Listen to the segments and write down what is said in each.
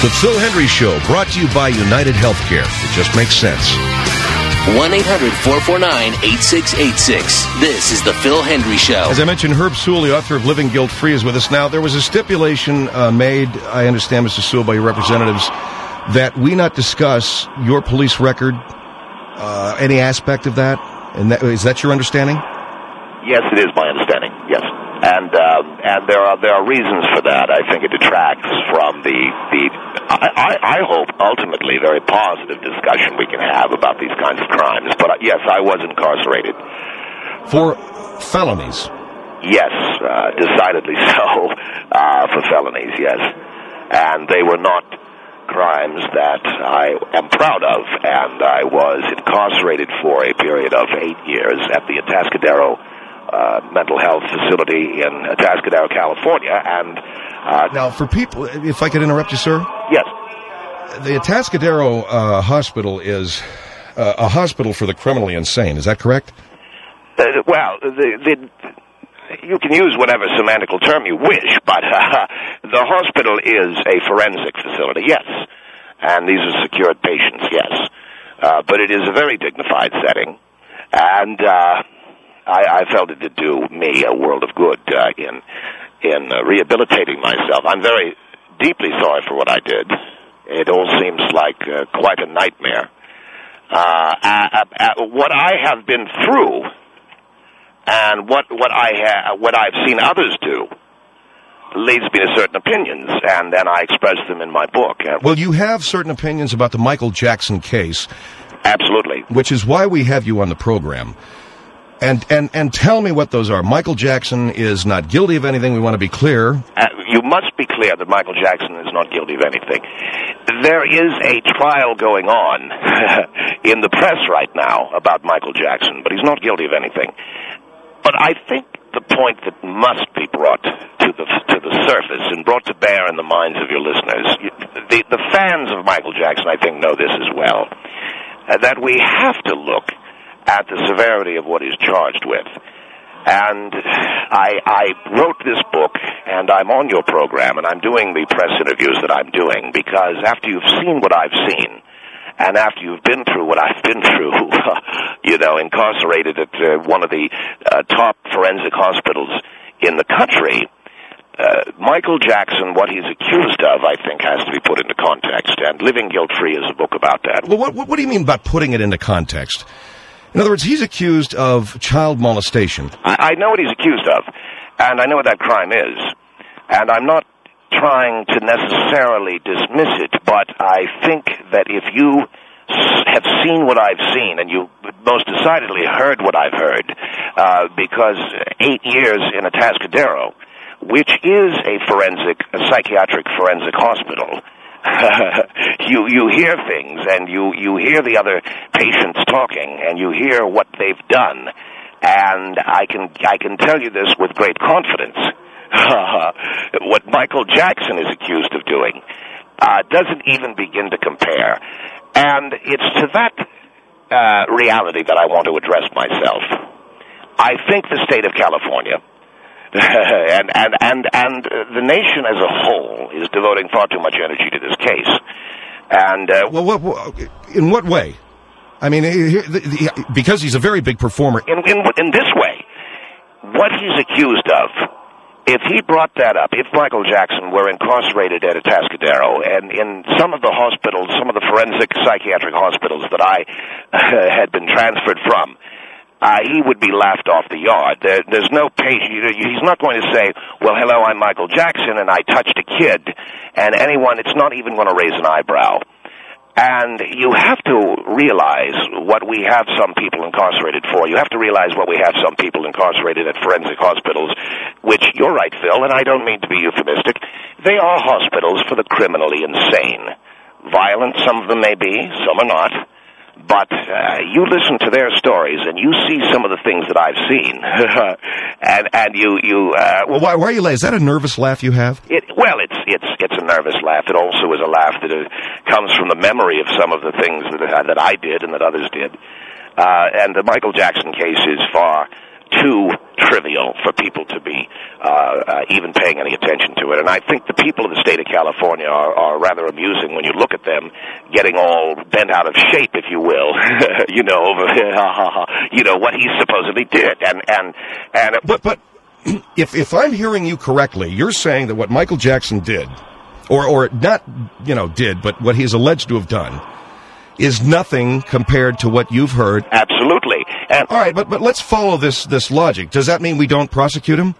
The Phil Hendry Show, brought to you by United Healthcare. It just makes sense. 1-800-449-8686. This is The Phil Hendry Show. As I mentioned, Herb Sewell, the author of Living Guilt-Free, is with us now. There was a stipulation made, I understand, Mr. Sewell, by your representatives, that we not discuss your police record, any aspect of that. And is that your understanding? Yes, it is my understanding, yes. And there are reasons for that. I think it detracts from I hope, ultimately, very positive discussion we can have about these kinds of crimes. But, yes, I was incarcerated. For felonies? Yes, decidedly so, for felonies, yes. And they were not crimes that I am proud of, and I was incarcerated for a period of 8 years at the Atascadero mental health facility in Atascadero, California. And now, for people, if I could interrupt you, sir? Yes. The Atascadero hospital is a hospital for the criminally insane. Is that correct? Well, you can use whatever semantical term you wish, but the hospital is a forensic facility, yes. And these are secured patients, yes. But it is a very dignified setting, and I felt it did do me a world of good in rehabilitating myself. I'm very deeply sorry for what I did. It all seems like quite a nightmare. What I have been through, and what I've seen others do, leads me to certain opinions, and then I express them in my book. Well, you have certain opinions about the Michael Jackson case. Absolutely. Which is why we have you on the program. And tell me what those are. Michael Jackson is not guilty of anything. We want to be clear. You must be clear that Michael Jackson is not guilty of anything. There is a trial going on in the press right now about Michael Jackson, but he's not guilty of anything. But I think the point that must be brought to the surface and brought to bear in the minds of your listeners, the fans of Michael Jackson, I think, know this as well, that we have to look at the severity of what he's charged with. And I wrote this book, and I'm on your program, and I'm doing the press interviews that I'm doing, because after you've seen what I've seen, and after you've been through what I've been through, incarcerated at one of the top forensic hospitals in the country, Michael Jackson, what he's accused of, I think, has to be put into context, and Living Guilt-Free is a book about that. Well, what do you mean by putting it into context? In other words, he's accused of child molestation. I know what he's accused of, and I know what that crime is, and I'm not trying to necessarily dismiss it, but I think that if you have seen what I've seen, and you most decidedly heard what I've heard, because 8 years in Atascadero, which is a psychiatric forensic hospital, you hear things, and you hear the other patients talking, and you hear what they've done, and I can tell you this with great confidence. What Michael Jackson is accused of doing doesn't even begin to compare, and it's to that reality that I want to address myself. I think the state of California and the nation as a whole is devoting far too much energy to this case. And in what way? I mean, because he's a very big performer. In this way, what he's accused of, if he brought that up, if Michael Jackson were incarcerated at Atascadero, and in some of the hospitals, some of the forensic psychiatric hospitals that I had been transferred from, he would be laughed off the yard. There's no patient. He's not going to say, well, hello, I'm Michael Jackson, and I touched a kid. And it's not even going to raise an eyebrow. And you have to realize what we have some people incarcerated for. You have to realize what we have some people incarcerated at forensic hospitals, which, you're right, Phil, and I don't mean to be euphemistic, they are hospitals for the criminally insane. Violent, some of them may be, some are not. But you listen to their stories, and you see some of the things that I've seen, and you. Well, why are you laughing? Is that a nervous laugh you have? It's a nervous laugh. It also is a laugh that comes from the memory of some of the things that I did and that others did. And the Michael Jackson case is far too trivial for people to be even paying any attention to it. And I think the people of the state of California are rather amusing when you look at them getting all bent out of shape, if you will, over what he supposedly did. But if I'm hearing you correctly, you're saying that what Michael Jackson did, or not, did, but what he's alleged to have done, is nothing compared to what you've heard. Absolutely. And all right, but let's follow this logic. Does that mean we don't prosecute him?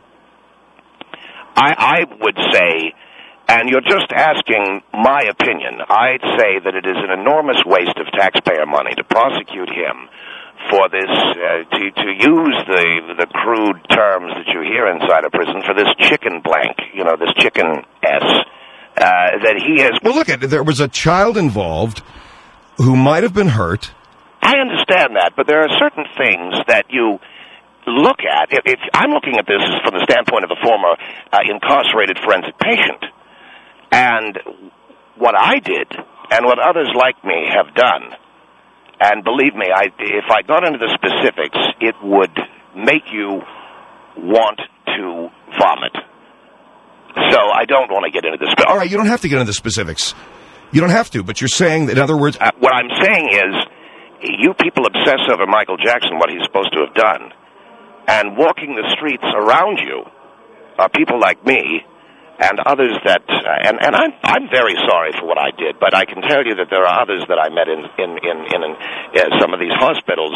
I would say, and you're just asking my opinion, I'd say that it is an enormous waste of taxpayer money to prosecute him for this, to use the crude terms that you hear inside a prison for this chicken blank, this chicken S, that he has... Well, look, there was a child involved who might have been hurt. I understand that, but there are certain things that you look at. If I'm looking at this from the standpoint of a former incarcerated forensic patient, and what I did and what others like me have done, and believe me, if I got into the specifics, it would make you want to vomit. So I don't want to get into the specifics. All right, you don't have to get into the specifics. You don't have to, but you're saying that, in other words... what I'm saying is, you people obsess over Michael Jackson, what he's supposed to have done, and walking the streets around you are people like me and others that... and I'm very sorry for what I did, but I can tell you that there are others that I met in some of these hospitals.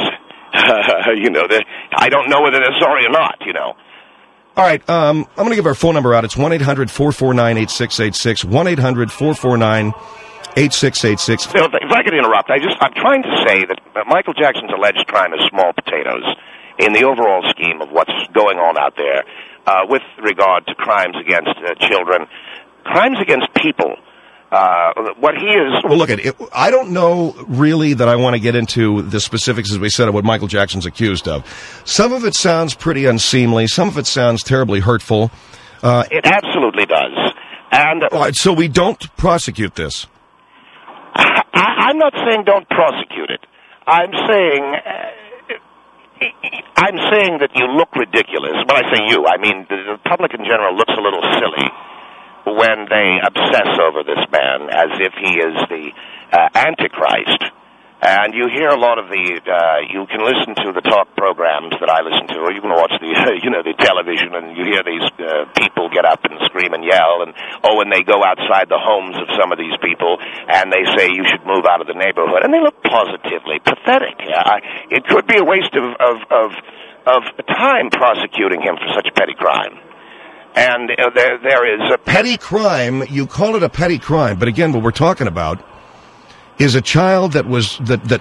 I don't know whether they're sorry or not, All right, I'm going to give our phone number out. It's 1-800-449-8686, 1-800-449-8686. Phil, if I could interrupt, I'm trying to say that Michael Jackson's alleged crime is small potatoes in the overall scheme of what's going on out there with regard to crimes against children, crimes against people. What he is... Well, look, I don't know really that I want to get into the specifics, as we said, of what Michael Jackson's accused of. Some of it sounds pretty unseemly. Some of it sounds terribly hurtful. It absolutely does. And all right, so we don't prosecute this. I'm not saying don't prosecute it. I'm saying that you look ridiculous. When I say you, I mean the public in general looks a little silly when they obsess over this man as if he is the Antichrist. And you hear a lot of you can listen to the talk programs that I listen to, or you can watch the television, and you hear these people get up and scream and yell, and they go outside the homes of some of these people, and they say you should move out of the neighborhood, and they look positively pathetic. It could be a waste of time prosecuting him for such a petty crime. And there is a petty crime. You call it a petty crime, but again, what we're talking about is a child that was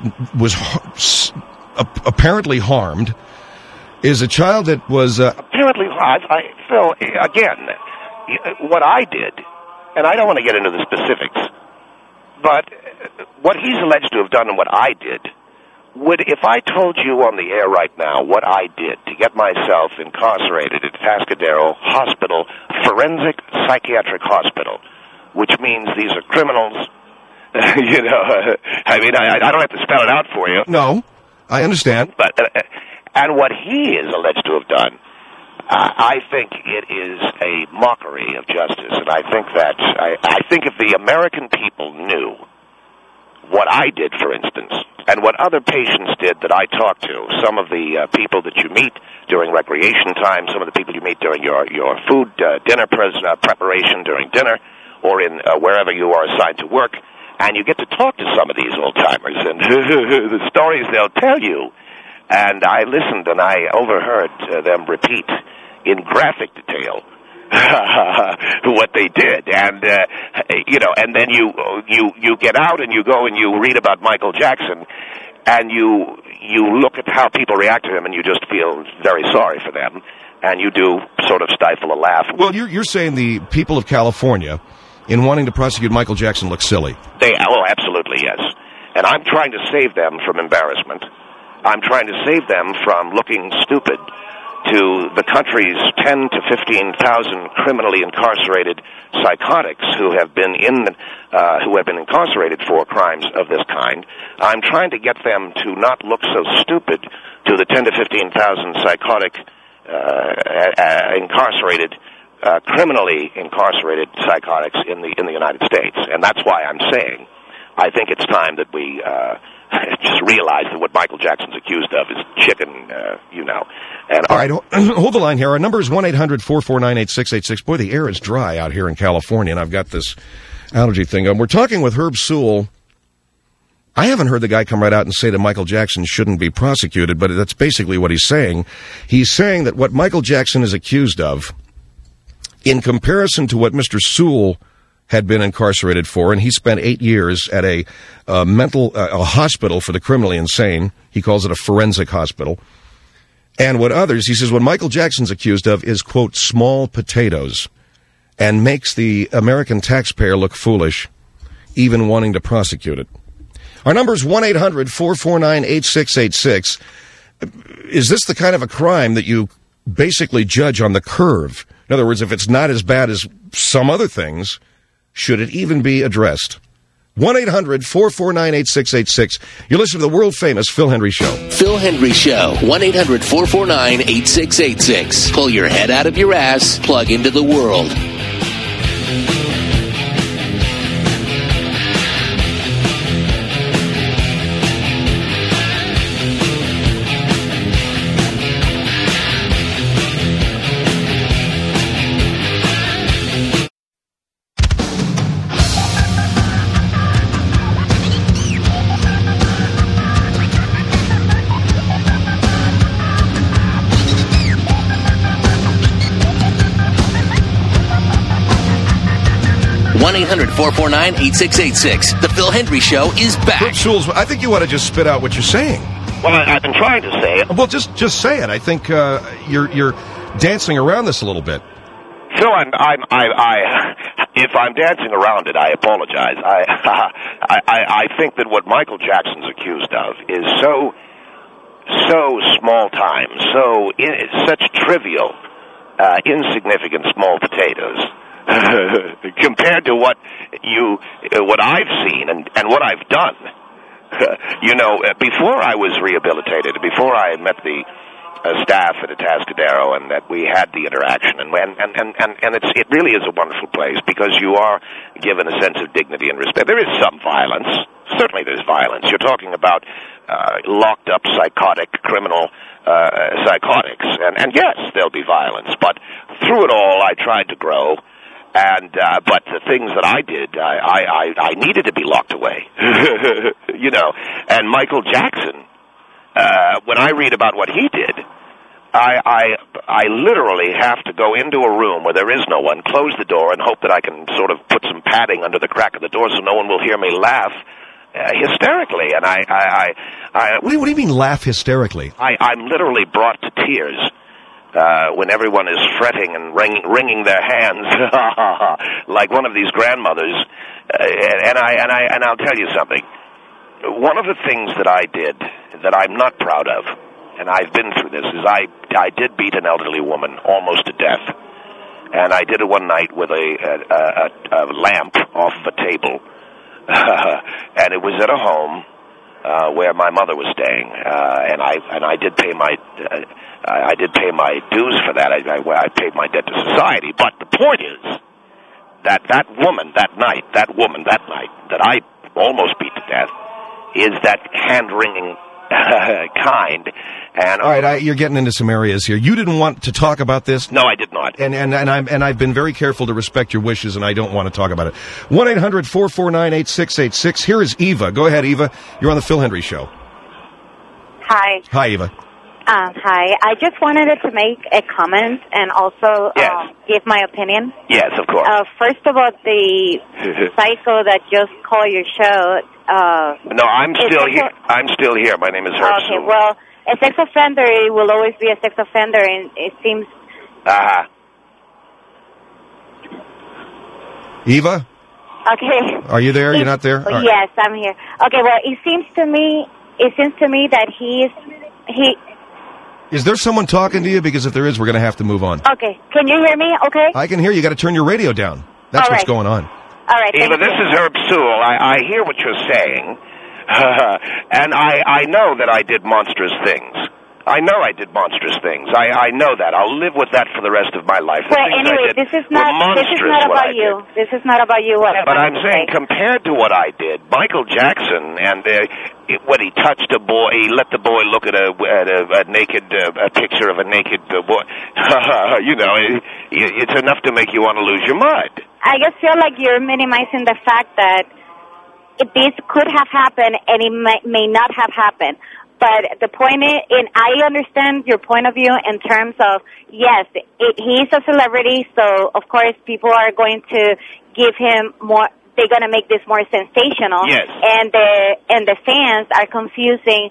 apparently harmed. Is a child that was apparently harmed. Phil, again, what I did, and I don't want to get into the specifics, but what he's alleged to have done and what I did. If I told you on the air right now what I did to get myself incarcerated at Atascadero Hospital, Forensic Psychiatric Hospital, which means these are criminals, I don't have to spell it out for you. No, I understand. But and what he is alleged to have done, I think it is a mockery of justice, and I think if the American people knew what I did, for instance, and what other patients did that I talked to, some of the people that you meet during recreation time, some of the people you meet during your food dinner preparation during dinner, or in wherever you are assigned to work, and you get to talk to some of these old-timers and the stories they'll tell you. And I listened and I overheard them repeat in graphic detail what they did, and and then you get out and you go and you read about Michael Jackson, and you look at how people react to him, and you just feel very sorry for them, and you do sort of stifle a laugh. Well, you're saying the people of California, in wanting to prosecute Michael Jackson, look silly. Absolutely, yes. And I'm trying to save them from embarrassment. I'm trying to save them from looking stupid to the country's 10 to 15,000 criminally incarcerated psychotics who have been incarcerated for crimes of this kind. I'm trying to get them to not look so stupid to the 10 to 15,000 psychotic criminally incarcerated psychotics in the United States, and that's why I'm saying I think it's time that we just realize that what Michael Jackson's accused of is chicken, And all right, hold the line here. Our number is 1-800-449-8686. Boy, the air is dry out here in California, and I've got this allergy thing going. We're talking with Herb Sewell. I haven't heard the guy come right out and say that Michael Jackson shouldn't be prosecuted, but that's basically what he's saying. He's saying that what Michael Jackson is accused of, in comparison to what Mr. Sewell had been incarcerated for, and he spent 8 years at a hospital for the criminally insane. He calls it a forensic hospital. And what Michael Jackson's accused of is, quote, small potatoes, and makes the American taxpayer look foolish, even wanting to prosecute it. Our number is 1-800-449-8686. Is this the kind of a crime that you basically judge on the curve? In other words, if it's not as bad as some other things, should it even be addressed? 1-800-449-8686. You're listening to the world-famous Phil Hendry Show. Phil Hendry Show. 1-800-449-8686. Pull your head out of your ass. Plug into the world. One 1-800-449-8686. The Phil Hendry Show is back. Herb Sewell, I think you ought to just spit out what you're saying. Well, I've been trying to say it. Well, just say it. I think you're dancing around this a little bit. Phil, if I'm dancing around it, I apologize. I think that what Michael Jackson's accused of is so small time, such trivial, insignificant small potatoes. Compared to what I've seen and what I've done. Before I was rehabilitated, before I met the staff at Atascadero and that we had the interaction, and it really is a wonderful place because you are given a sense of dignity and respect. There is some violence. Certainly there's violence. You're talking about locked up psychotic criminal psychotics, and yes, there'll be violence, but through it all I tried to grow. But the things that I did, I needed to be locked away, And Michael Jackson, when I read about what he did, I literally have to go into a room where there is no one, close the door, and hope that I can sort of put some padding under the crack of the door so no one will hear me laugh hysterically. And What do you mean laugh hysterically? I'm literally brought to tears. When everyone is fretting and wringing their hands like one of these grandmothers, and I'll tell you something. One of the things that I did that I'm not proud of, and I've been through this, is I did beat an elderly woman almost to death, and I did it one night with a lamp off of a table, and it was at a home where my mother was staying, and I did pay my. I did pay my dues for that. I paid my debt to society. But the point is that woman that night that I almost beat to death is that hand-wringing kind. And all right, you're getting into some areas here. You didn't want to talk about this? No, I did not. And I've been very careful to respect your wishes, and I don't want to talk about it. 1-800-449-8686. Here is Eva. Go ahead, Eva. You're on the Phil Hendry Show. Hi. Hi, Eva. Hi. I just wanted to make a comment and also give my opinion. Yes, of course. First of all, the psycho that just called your show. No, I'm still here. I'm still here. My name is Herb Sewell. Okay, well, a sex offender will always be a sex offender, and it seems... Eva? Okay. Are you there? You're not there? Right. Yes, I'm here. Okay, well, it seems to me that he Is there someone talking to you? Because if there is, we're going to have to move on. Okay. Can you hear me? Okay. I can hear you. You got to turn your radio down. That's what's going on. All right. Eva, this is Herb Sewell. I hear what you're saying, and I know that I did monstrous things. I know I did monstrous things. I know that. I'll live with that for the rest of my life. Well, anyway, this is not about you. This is not about you. But I'm saying, compared to what I did, Michael Jackson, and when he touched a boy, he let the boy look at a naked a picture of a naked boy. You know, it's enough to make you want to lose your mind. I just feel like you're minimizing the fact that this could have happened and it may not have happened. But the point is, and I understand your point of view in terms of, yes, he's a celebrity, so of course people are going to give him more, they're going to make this more sensational. Yes. And the fans are confusing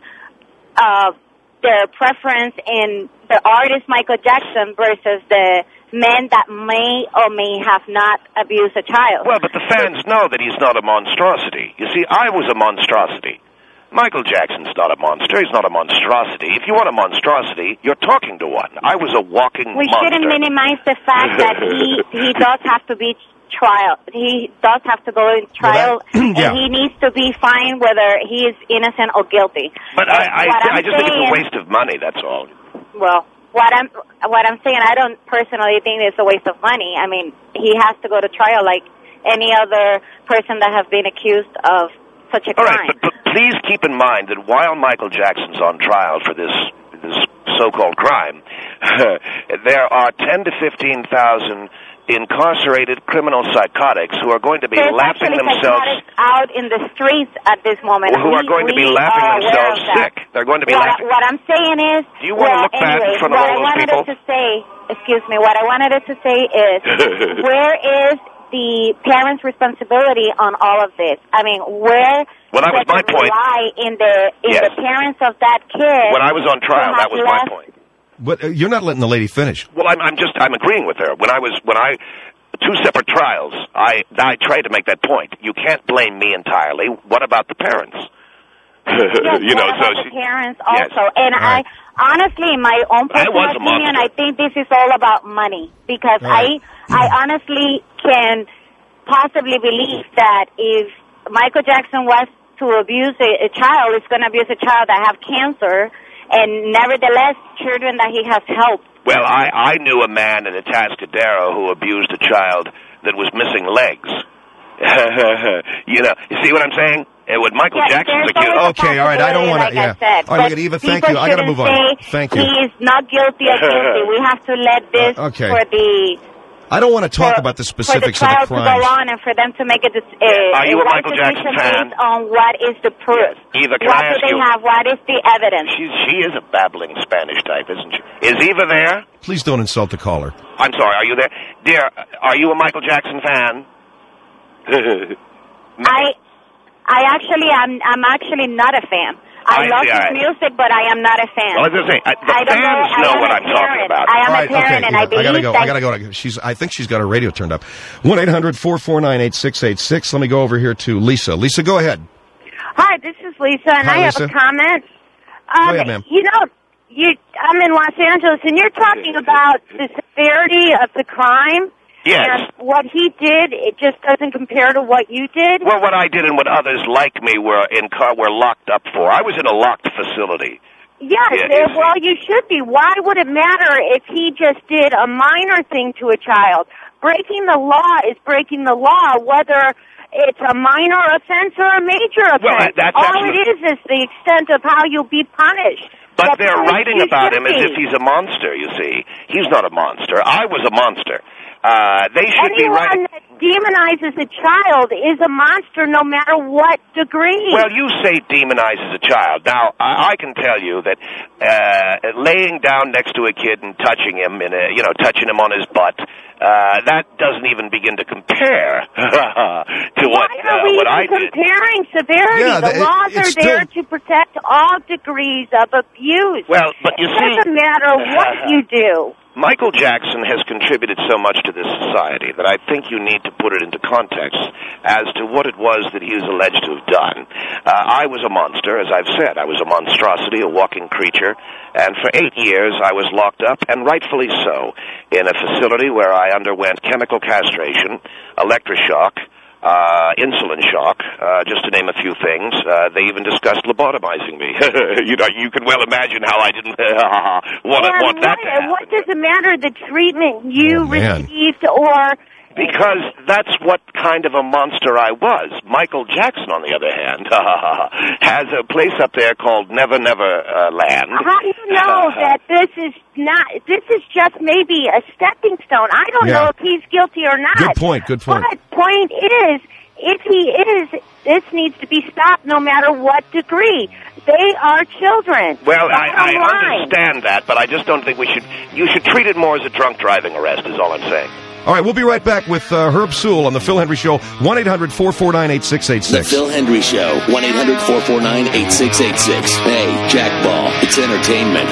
their preference in the artist Michael Jackson versus the men that may or may have not abused a child. Well, but the fans know that he's not a monstrosity. You see, I was a monstrosity. Michael Jackson's not a monster. He's not a monstrosity. If you want a monstrosity, you're talking to one. I was a walking monster. We shouldn't minimize the fact that he does have to be trial. He does have to go in trial, and he needs to be fined whether he is innocent or guilty. But I just think it's a waste of money, that's all. Well, what I'm saying, I don't personally think it's a waste of money. I mean, he has to go to trial like any other person that has been accused of such a crime. All right, but please keep in mind that while Michael Jackson's on trial for this so-called crime, there are 10 to 15,000 incarcerated criminal psychotics who are going to be lapping themselves out in the streets at this moment. Who are going to be lapping themselves sick. They're going to be laughing. What I'm saying is, do you want to look bad in front of all those people? What I wanted it to say is, where is the parents' responsibility on all of this? I mean, where that was my point. In the parents of that kid. When I was on trial, that was my point. But you're not letting the lady finish. Well, I'm agreeing with her. When I two separate trials, I tried to make that point. You can't blame me entirely. What about the parents? Yes, the parents also. Yes. And right. I honestly, in my own personal opinion, I think this is all about money because I honestly can possibly believe that if Michael Jackson was to abuse a child, is going to abuse a child that have cancer, and nevertheless, children that he has helped. Well, I knew a man in Atascadero who abused a child that was missing legs. You see what I'm saying? With Michael Jackson's accused. Okay, all right, I don't want to. All right, look at Eva. Thank you. I got to move on. Thank you. He is not guilty or guilty. We have to let this for the. I don't want to talk about the specifics of the crime. For the trial to go on and for them to make a Are you a Michael Jackson fan? Based on what is the proof? Eva, can I ask you? What is the evidence? She is a babbling Spanish type, isn't she? Is Eva there? Please don't insult the caller. I'm sorry. Are you there, dear? Are you a Michael Jackson fan? I'm actually not a fan. I love his music, but I am not a fan. Well, I was going to say, the fans know what I'm talking about. I am a parent, and I believe I got to go. I think she's got her radio turned up. 1-800-449-8686. Let me go over here to Lisa. Lisa, go ahead. Hi, this is Lisa, and I have a comment. Go ahead, ma'am. I'm in Los Angeles, and you're talking about the severity of the crime. Yes. And what he did, it just doesn't compare to what you did? Well, what I did and what others like me were locked up for. I was in a locked facility. Yes, well, you should be. Why would it matter if he just did a minor thing to a child? Breaking the law is breaking the law, whether it's a minor offense or a major offense. Well, all it is the extent of how you'll be punished. But they're writing about him as if he's a monster, you see. He's not a monster. I was a monster. They should be writing. Anyone that demonizes a child is a monster no matter what degree. Well, you say demonizes a child. Now, I can tell you that laying down next to a kid and touching him, touching him on his butt, that doesn't even begin to compare to what I did. Comparing severity? Yeah, the laws are there to protect all degrees of abuse. Well, but you see, it doesn't matter what you do. Michael Jackson has contributed so much to this society that I think you need to put it into context as to what it was that he was alleged to have done. I was a monster, as I've said. I was a monstrosity, a walking creature, and for 8 years I was locked up, and rightfully so, in a facility where I underwent chemical castration, electroshock, insulin shock, just to name a few things. They even discussed lobotomizing me. You can well imagine how I didn't want that to happen. What does it matter, the treatment you received, or... Because that's what kind of a monster I was. Michael Jackson, on the other hand, has a place up there called Never Never Land. How do you know that this is just maybe a stepping stone? I don't know if he's guilty or not. Good point. But point is, if he is, this needs to be stopped no matter what degree. They are children. Well, I understand that, but I just don't think you should treat it more as a drunk driving arrest, is all I'm saying. All right, we'll be right back with Herb Sewell on The Phil Hendrie Show, 1-800-449-8686. The Phil Hendrie Show, 1-800-449-8686. Hey, Jack Ball, it's entertainment.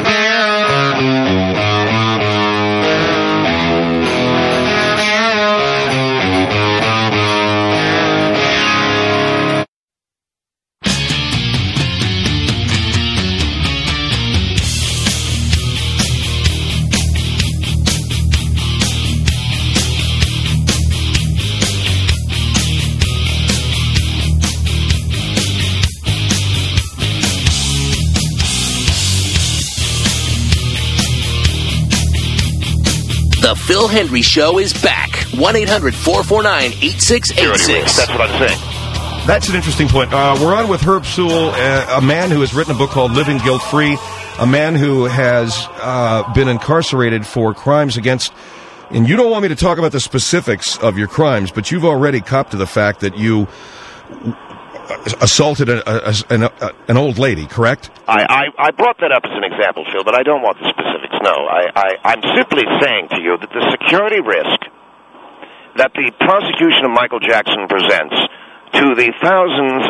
The Phil Hendrie Show is back. 1-800-449-8686. That's what I'm saying. That's an interesting point. We're on with Herb Sewell, a man who has written a book called Living Guilt-Free, a man who has been incarcerated for crimes against... And you don't want me to talk about the specifics of your crimes, but you've already copped to the fact that you assaulted an old lady, correct? I brought that up as an example, Phil, but I don't want the specifics. No, I'm simply saying to you that the security risk that the prosecution of Michael Jackson presents to the thousands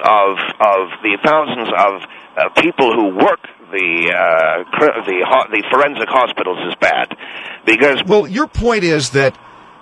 of people who work the forensic hospitals is bad, because your point is that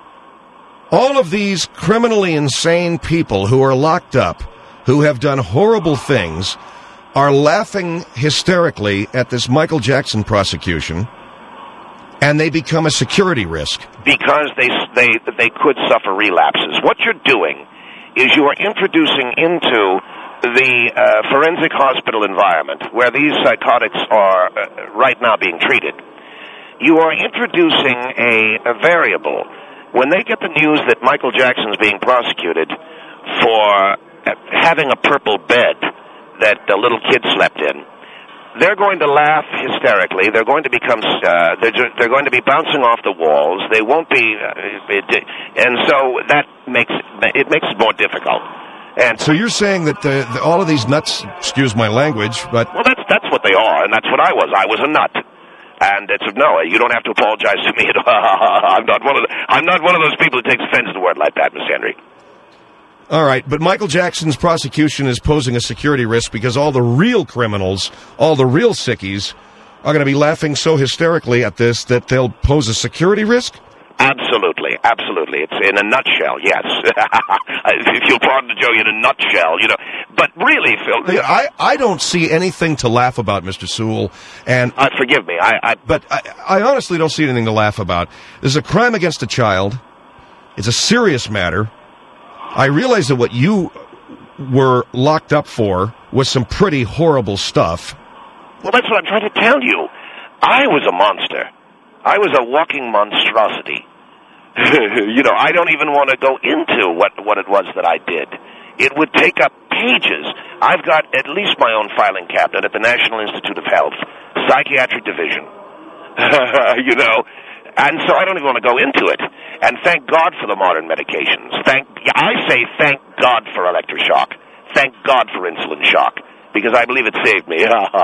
all of these criminally insane people who are locked up, who have done horrible things, are laughing hysterically at this Michael Jackson prosecution, and they become a security risk. Because they could suffer relapses. What you're doing is you are introducing into the forensic hospital environment, where these psychotics are right now being treated, you are introducing a variable. When they get the news that Michael Jackson's being prosecuted for having a purple bed that the little kid slept in, they're going to laugh hysterically. They're going to become they're going to be bouncing off the walls. They won't be, and so that makes it more difficult. And so you're saying that all of these nuts, excuse my language, but that's what they are, and that's what I was. I was a nut. And it's no, you don't have to apologize to me at all. I'm not one of those people who takes offense to a word like that, Miss Henry. All right, but Michael Jackson's prosecution is posing a security risk because all the real criminals, all the real sickies, are going to be laughing so hysterically at this that they'll pose a security risk? Absolutely. It's in a nutshell, yes. If you'll pardon the joke, in a nutshell, But really, Phil... I don't see anything to laugh about, Mr. Sewell, and... forgive me, But I honestly don't see anything to laugh about. There's a crime against a child. It's a serious matter. I realize that what you were locked up for was some pretty horrible stuff. Well, that's what I'm trying to tell you. I was a monster. I was a walking monstrosity. I don't even want to go into what it was that I did. It would take up pages. I've got at least my own filing cabinet at the National Institute of Health, Psychiatric Division. And so I don't even want to go into it. And thank God for the modern medications. Thank God for electroshock. Thank God for insulin shock, because I believe it saved me.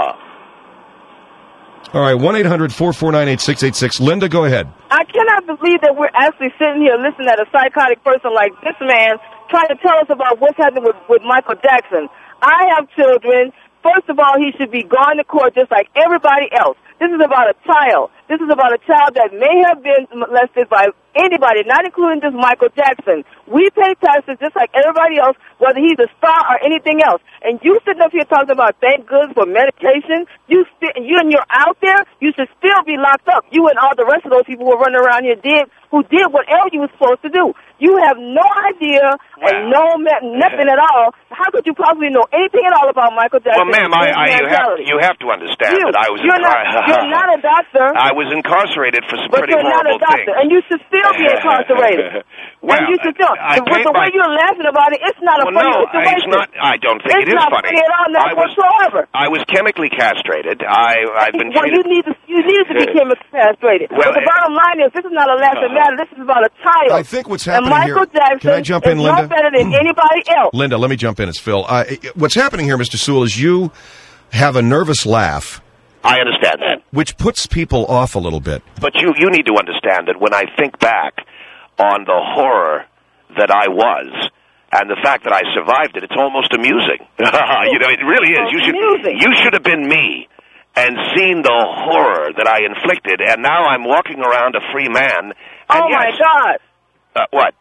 All right, 1-800-449-8686. Linda, go ahead. I cannot believe that we're actually sitting here listening at a psychotic person like this man trying to tell us about what's happening with Michael Jackson. I have children. First of all, he should be gone to court just like everybody else. This is about a child. This is about a child that may have been molested by anybody, not including just Michael Jackson. We pay taxes just like everybody else, whether he's a star or anything else. And you sitting up here talking about thank goodness for medication, you and you're out there, you should still be locked up. You and all the rest of those people who are running around here who did whatever you were supposed to do. You have no idea and nothing at all. How could you possibly know anything at all about Michael Jackson? Well, ma'am, you have to understand that I was you're not a doctor. I was incarcerated for some but pretty you're not a horrible doctor, things. And you should still be incarcerated. Well, and you should still. The way you're laughing about it, it's not a funny situation. It's not. I don't think it is funny. It's not funny at all, not whatsoever. I was chemically castrated. I've been treated. You need to be chemically castrated. Well, but the bottom line is, this is not a laughing matter. This is about a child. I think what's happening and Michael here. Jackson Can I jump in, is Linda? not better than anybody else. Linda, let me jump in. It's Phil. What's happening here, Mr. Sewell, is you have a nervous laugh. I understand that. Which puts people off a little bit. But you need to understand that when I think back on the horror that I was and the fact that I survived it, it's almost amusing. It really is. You should have been me and seen the horror that I inflicted, and now I'm walking around a free man. Oh, my God. What?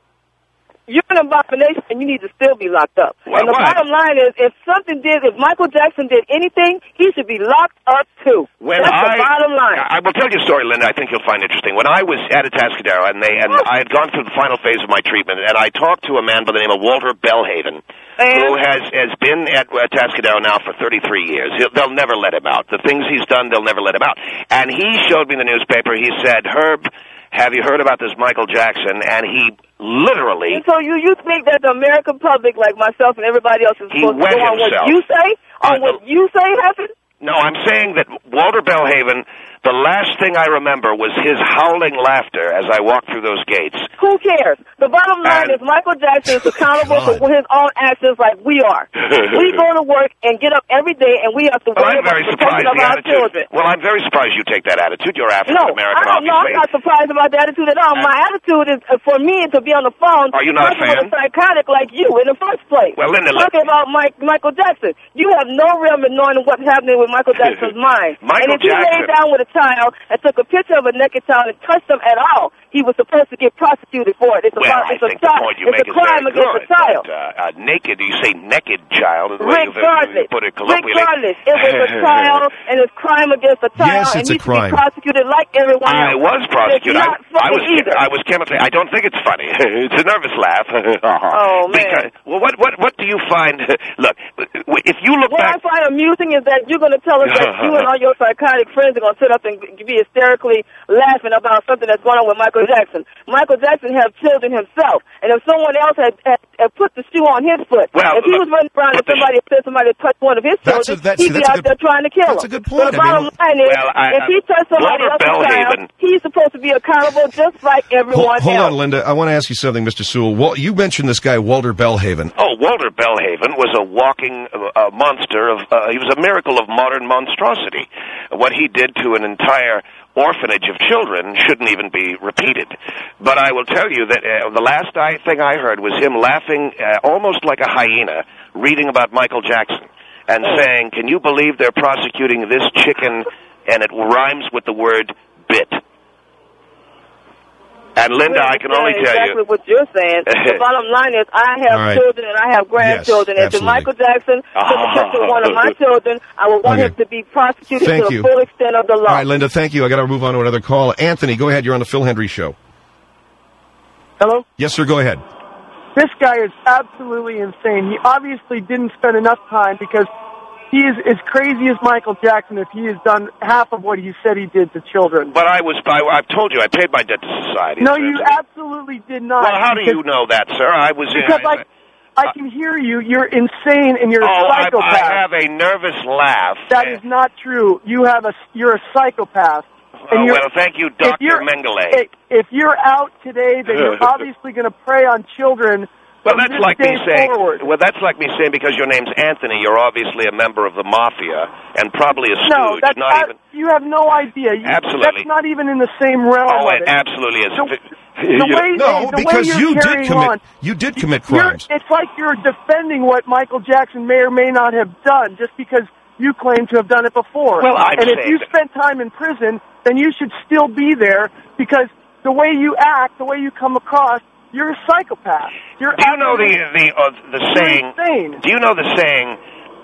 You're an abomination, and you need to still be locked up. Well, and the bottom line is, if Michael Jackson did anything, he should be locked up, too. That's the bottom line. I will tell you a story, Linda, I think you'll find interesting. When I was at Atascadero, and I had gone through the final phase of my treatment, and I talked to a man by the name of Walter Bellhaven, who has been at Atascadero now for 33 years. They'll never let him out. The things he's done, they'll never let him out. And he showed me the newspaper. He said, Herb, have you heard about this Michael Jackson? And he literally... So you think that the American public, like myself and everybody else, is supposed to go on what you say? On what you say happened? No, I'm saying that Walter Bellhaven, the last thing I remember was his howling laughter as I walked through those gates. Who cares? The bottom line is Michael Jackson is accountable for his own actions like we are. We go to work and get up every day, and we have to worry about the protection of our children. Well, I'm very surprised you take that attitude. You're African-American, obviously. No, I'm not surprised about the attitude at all. My attitude is for me to be on the phone. Are you not a fan? With a psychotic like you in the first place. Well, Linda, talking about Michael Jackson. You have no realm of knowing what's happening with Michael Jackson's mind. And if he laid down with a child and took a picture of a naked child and touched him at all, he was supposed to get prosecuted for it. It's a crime against a child. Naked, you say naked child. Regardless. Put it colloquially. Regardless. It was a child, and it's crime against a child. Yes, it's and a crime. He should be prosecuted like everyone else. I was prosecuted. I was chemically. I don't think it's funny. It's a nervous laugh. Oh, man. What do you find? Look, if you look back... What I find amusing is that you're going to tell us that you and all your psychotic friends are going to sit up and be hysterically laughing about something that's going on with Michael Jackson. Michael Jackson has children himself, and if someone else had put the shoe on his foot, if he was running around and somebody touched one of his children, he'd be out there trying to kill him. That's a good point. But the bottom line is, if he touched somebody else's child, he's supposed to be accountable just like everyone else. Hold on, Linda. I want to ask you something, Mr. Sewell. You mentioned this guy, Walter Bellhaven. Oh, Walter Bellhaven was a walking monster he was a miracle of modern monstrosity. What he did to an entire orphanage of children shouldn't even be repeated. But I will tell you that the last thing I heard was him laughing almost like a hyena, reading about Michael Jackson and saying, can you believe they're prosecuting this chicken, and it rhymes with the word bit. And Linda, I can only tell you exactly what you're saying. The bottom line is, I have children and I have grandchildren. Yes, if Michael Jackson took a picture of one of my children, I would want him to be prosecuted to the full extent of the law. All right, Linda, thank you. I got to move on to another call. Anthony, go ahead. You're on the Phil Hendry Show. Hello? Yes, sir. Go ahead. This guy is absolutely insane. He obviously didn't spend enough time because he is as crazy as Michael Jackson if he has done half of what he said he did to children. But I've told you, I paid my debt to society. No, you absolutely did not. Well, how do you know that, sir? Because I can hear you. You're insane and you're a psychopath. I have a nervous laugh. That is not true. You're a psychopath. Well, thank you, Dr. Mengele. If you're out today, then you're obviously going to prey on children. Well, that's like me saying because your name's Anthony, you're obviously a member of the mafia and probably a stooge. You have no idea. Absolutely. That's not even in the same realm. Oh, it absolutely is. Because you did commit crimes. It's like you're defending what Michael Jackson may or may not have done just because you claim to have done it before. Well, I'm and if saying you that- spent time in prison, then you should still be there because the way you act, the way you come across, you're a psychopath. Do you know the saying? Insane. Do you know the saying?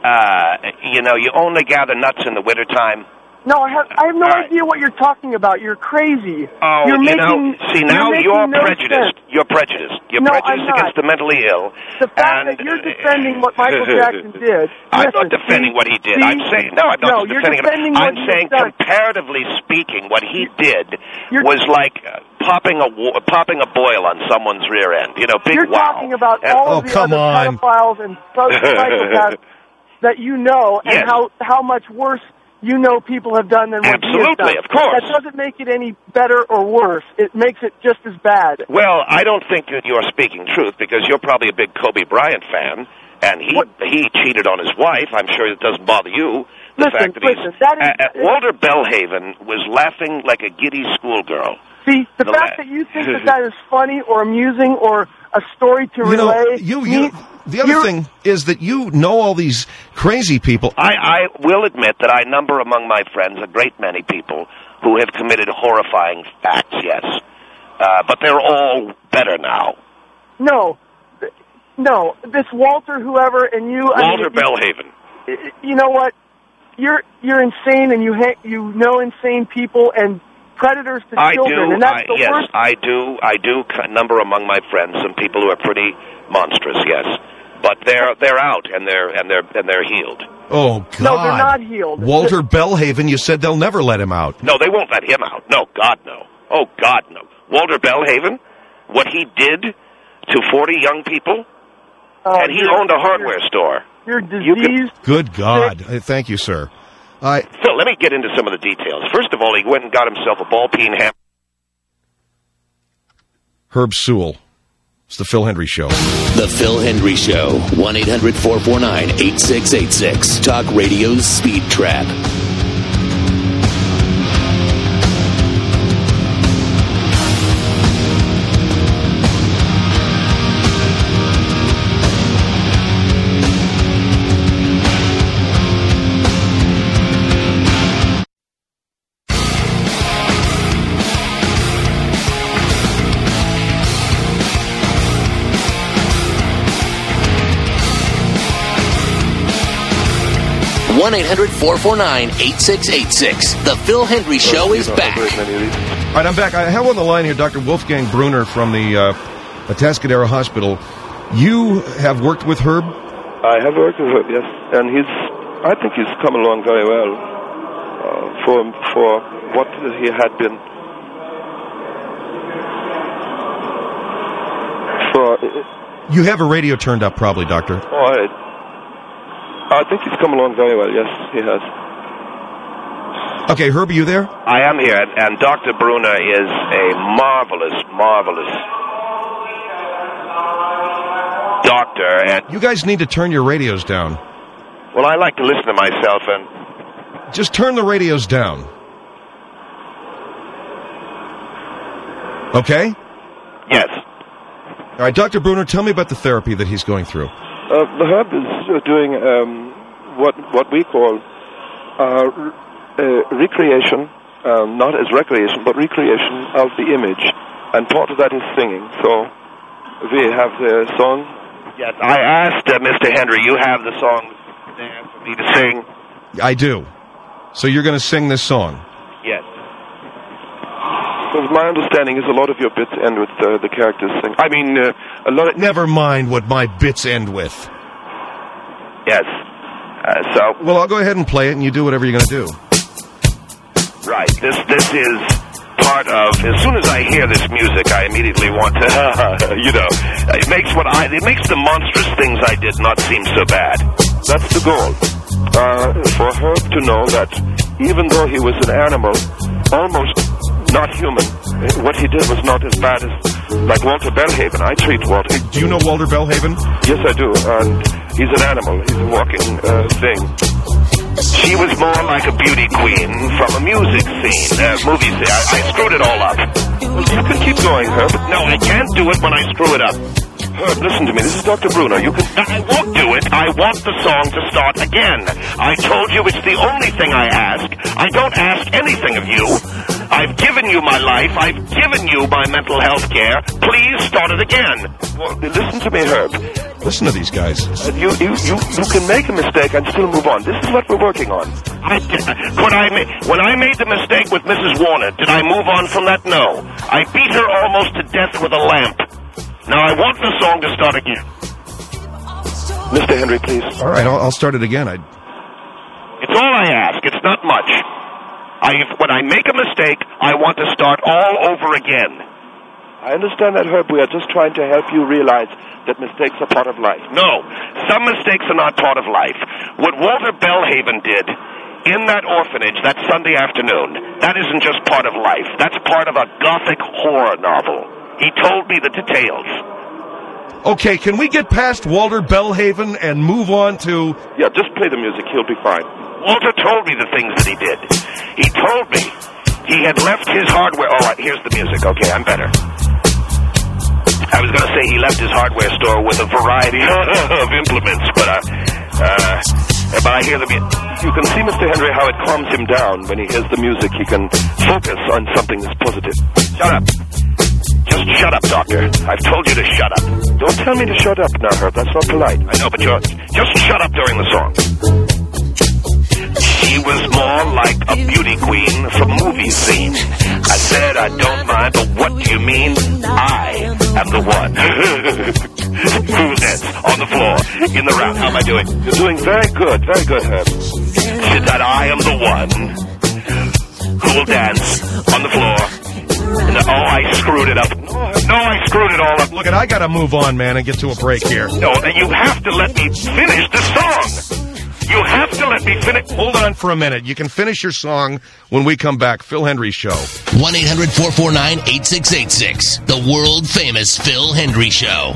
You only gather nuts in the wintertime. No, I have no All right. idea what you're talking about. You're crazy. Oh, you're now you're no prejudiced. sense. You're prejudiced. You're No, prejudiced I'm not. against the mentally ill. The fact that you're defending what Michael Jackson did. I'm not Listen, defending what he did. see? I'm saying I'm not you're defending what I'm he saying, has done. comparatively speaking, what he did You're- was like popping a boil on someone's rear end. Big You're wow. talking about And- all of the come other on. pedophiles and psychopaths that you know, and Yes. how much worse people have done than what he has Absolutely, done. of course. That doesn't make it any better or worse. It makes it just as bad. Well, I don't think that you're speaking truth because you're probably a big Kobe Bryant fan, and he cheated on his wife. I'm sure it doesn't bother you. The fact that Walter Bellhaven was laughing like a giddy schoolgirl. See, the fact that you think that is funny or amusing or a story to relay. The other thing is that you know all these crazy people. I will admit that I number among my friends a great many people who have committed horrifying acts, yes. But they're all better now. No, this Walter whoever and you... Walter Bellhaven. You know what? You're insane and you know insane people and predators to children. And that's the worst. I do number among my friends some people who are pretty monstrous, yes. But they're out and they're healed. Oh God! No, they're not healed. Walter Bellhaven, you said they'll never let him out. No, they won't let him out. No, God, no. Oh, God, no. Walter Bellhaven, what he did to 40 young people, and he owned a hardware store. You're diseased. Good God! Thank you, sir. Phil, let me get into some of the details. First of all, he went and got himself a ball-peen hammer. Herb Sewell. It's the Phil Hendry Show. The Phil Hendry Show. 1-800-449-8686. Talk Radio's Speed Trap. One 1-800-449-8686. The Phil Hendry Show is back. All right, I'm back. I have on the line here Dr. Wolfgang Brunner from the Atascadero Hospital. You have worked with Herb? I have worked with Herb, yes. And I think he's come along very well for what he had been. You have a radio turned up probably, Doctor. I think he's come along very well, yes, he has. Okay, Herb, are you there? I am here, and Dr. Brunner is a marvelous doctor. And you guys need to turn your radios down. Well, I like to listen to myself, and... Just turn the radios down. Okay? Yes. All right, Dr. Brunner, tell me about the therapy that he's going through. The Herb is doing what we call recreation, not as recreation, but recreation of the image, and part of that is singing. So we have the song. Yes, I asked Mr. Hendry, you have the song there for me to sing? I do. So you're going to sing this song? Yes. Because my understanding is a lot of your bits end with the characters sing. I mean, a lot of... Never mind what my bits end with. Yes. Well, I'll go ahead and play it, and you do whatever you're going to do. Right. This is part of... As soon as I hear this music, I immediately want to... it makes the monstrous things I did not seem so bad. That's the goal. For Herb to know that even though he was an animal, almost not human, what he did was not as bad as like Walter Bellhaven. I treat Walter. Do you know Walter Bellhaven? Yes, I do. And he's an animal. He's a walking thing. She was more like a beauty queen from a music scene, movie scene. I screwed it all up. Well, you can keep going, Herb. No, I can't do it when I screw it up. Herb, listen to me. This is Dr. Bruno. You can... I won't do it. I want the song to start again. I told you it's the only thing I ask. I don't ask anything of you. I've given you my life. I've given you my mental health care. Please start it again. Well, listen to me, Herb. Listen to these guys. You can make a mistake and still move on. This is what we're working on. When I made the mistake with Mrs. Warner, did I move on from that? No. I beat her almost to death with a lamp. Now I want the song to start again. Mr. Henry, please. All right, I'll start it again. It's all I ask. It's not much. When I make a mistake, I want to start all over again. I understand that, Herb. We are just trying to help you realize that mistakes are part of life. No, some mistakes are not part of life. What Walter Bellhaven did in that orphanage that Sunday afternoon, that isn't just part of life. That's part of a gothic horror novel. He told me the details. Okay, can we get past Walter Bellhaven and move on to... Yeah, just play the music. He'll be fine. Walter told me the things that he did. He told me he had left his hardware... All right, here's the music. Okay, I'm better. I was going to say he left his hardware store with a variety of implements, but I hear the music. You can see, Mr. Henry, how it calms him down. When he hears the music, he can focus on something that's positive. Shut up. Just shut up, Doctor. I've told you to shut up. Don't tell me to shut up now, Herb. That's not polite. I know, but just shut up during the song. She was more like a beauty queen from movie scene. I said I don't mind, but what do you mean? I am the one. Who's next? On the floor, in the round. How am I doing? You're doing very good, Herb. She said I am the one who will dance on the floor. I screwed it up. No, I screwed it all up. Look, I gotta move on, man, and get to a break here. No, you have to let me finish the song. You have to let me finish. Hold on for a minute. You can finish your song when we come back. Phil Hendrie Show. 1-800-449-8686. The world-famous Phil Hendrie Show.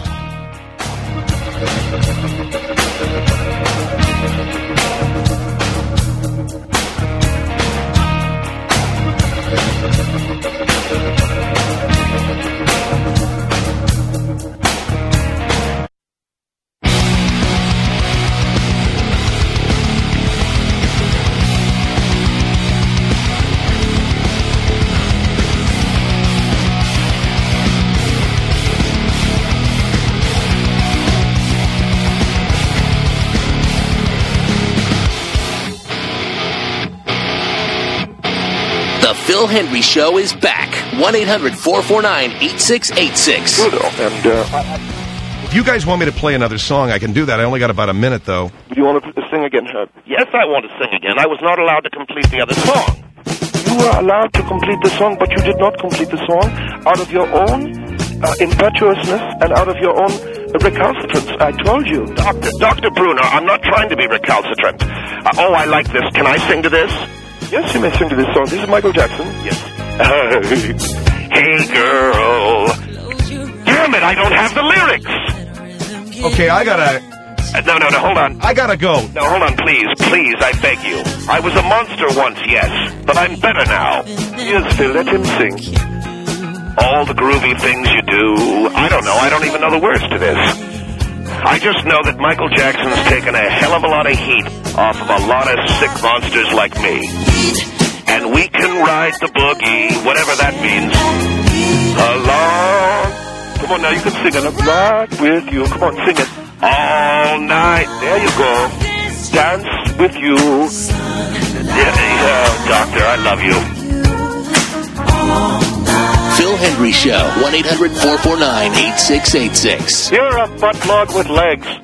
The Phil Hendrie Show is back. 1-800-449-8686. If you guys want me to play another song, I can do that. I only got about a minute, though. Do you want to sing again, Herb? Yes, I want to sing again. I was not allowed to complete the other song. You were allowed to complete the song, but you did not complete the song out of your own impetuousness and out of your own recalcitrance. I told you. Dr. Bruno, I'm not trying to be recalcitrant. I like this. Can I sing to this? Yes, you may sing to this song. This is Michael Jackson. Yes. Hey, girl. Damn it, I don't have the lyrics. Okay, I gotta... No, hold on. I gotta go. No, hold on, please, I beg you. I was a monster once, yes, but I'm better now. Yes, Phil, let him sing. All the groovy things you do. I don't know. I don't even know the words to this. I just know that Michael Jackson's taken a hell of a lot of heat off of a lot of sick monsters like me. And we can ride the boogie, whatever that means. Along. Come on now, you can sing it. I'm right with you. Come on, sing it. All night. There you go. Dance with you. Yeah, Doctor, I love you. Phil Hendrie Show. 1-800-449-8686. You're a buttlog with legs.